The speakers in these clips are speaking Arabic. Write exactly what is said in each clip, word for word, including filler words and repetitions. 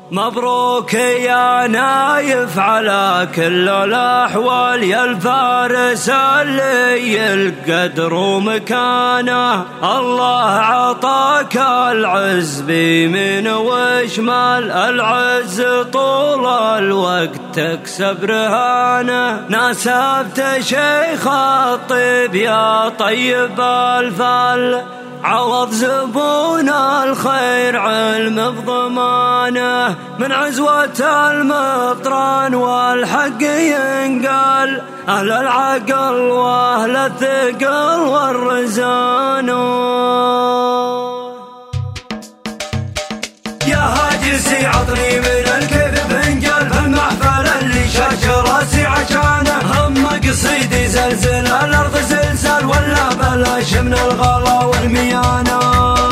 مبروك يا نايف على كل الأحوال يا الفارس اللي القدر ومكانه. الله عطاك العز بيمين وشمال، العز طول الوقت تكسب رهانه. ناسبت شيخ الطيب يا طيب الفال، عوض زبون الخير علم بضمانه. من عزوة المطران والحق ينقال، أهل العقل وأهل الثقل والرزان. يا هاجسي عطني من الكيف فنجال، فالمحفل اللي شاش راسي عشانه. هم قصيدي زلزل الأرض زلزال، ولا بلاش من الغلا والميانة.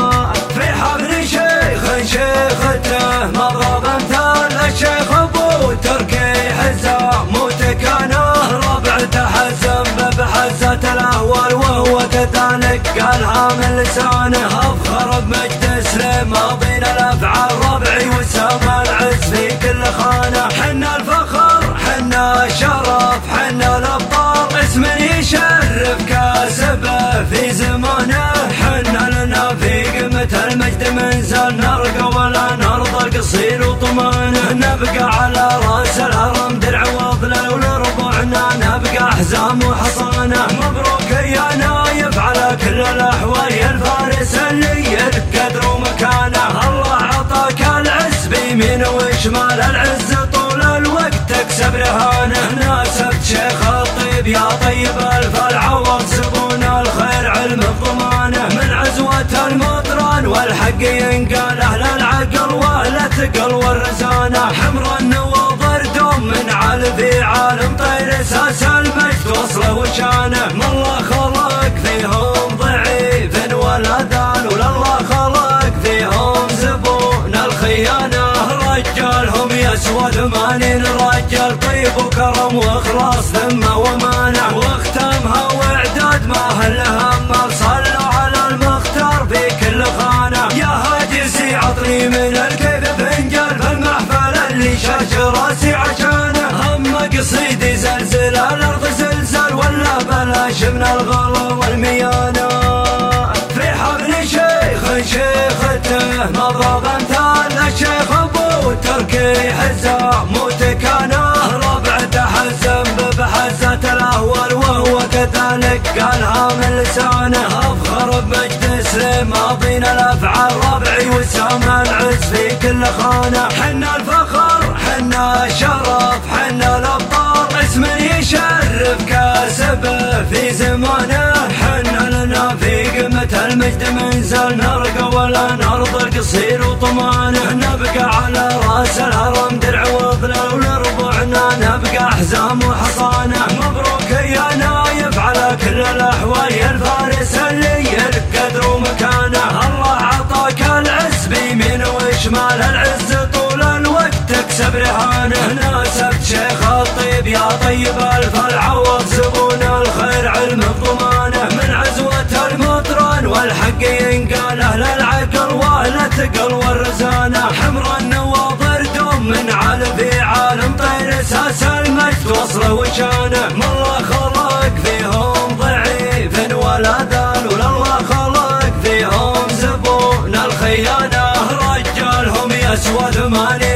في حفل شيخ شيخته مضرب امثال الشيخ ابو تركي حزام وتكانه. ربعته حزم بحزة الاهوال وهو كذلك قالها من لسانه. افخر بمجد سليم ماضينا الافعال، ربعي وسام العز في كل خانه. حنا الفخر حنا الشرف حنا الابطال، اسم يشرف كاسبه في زمانه. حنا لنا في قمة المجد منزل، نرقى ولا نرضى القصير وطمانه. نبقى على راس الهرم درع وظلل، ولربعنا نبقى حزام وحصانه. مبروك يا نايف على كل الاحوال يا الفارس اللي القدر ومكانه. الله عطاك العز بيمين وشمال، العز طول الوقت تكسب رهانه. ناسبت شيخ الطيب يا طيب الفال، عوض زبون الخير علم بضمانه. من عزوة المطران والحق ينقال، أهل العقل وأهل الثقل والرزانة. حمر النواظر دوم من عال في عالم طير، اساس المجد وصله وشانه. ما الله خلق فيهم ضعيف ولا ذال، ولا الله خلق فيهم زبون الخيانة. رجالهم يسوى ثمانين رجال، طيب وكرم واخلاص ذمه ومانع. واختمها واعداد ما هلها مال، صلوا على المختار في كل خانه. يا هاجسي عطني من الكيف فنجال، فالمحفل اللي شاش راسي عشانه. هم قصيدي زلزل الارض زلزال، ولا بلاش من الغلا والميانه. في حفل شيخ شيخته مضرب امثال الشيخ ابو تركي حزام وتكانه. ربعته حزم بحزة الاهوال وهو كذلك قالها من لسانه. افخر بمجد سليم ماضينا الافعال، ربعي وسام العز في كل خانه. حنا الفخر حنا الشرف حنا الابطال، اسم يشرف كاسبه في زمانه. حنا لنا في قمة المجد منزل، نرقى ولا نرضى القصير وطمانه. نبقى على راس الهرم درع وظلل، ولربعنا نبقى حزام وحصانه. مبروك يا نايف على كل الاحوال يا الفارس اللي القدر ومكانه. الله عطاك العز بيمين وشمال، العز طول الوقت تكسب رهانه. ناسبت شيخ الطيب يا طيب الفال، عوض زبون الخير علم بضمانه. من عزوة المطران والحق ينقال، أهل العقل وأهل الثقل والرزانة. حمر النواظر دوم من عال في عالم طير، اساس المجد وصله وشانه. ما الله خلق فيهم ضعيف ولا ذال، ولا الله خلق فيهم زبون الخيانة. رجالهم يسوى ثمانين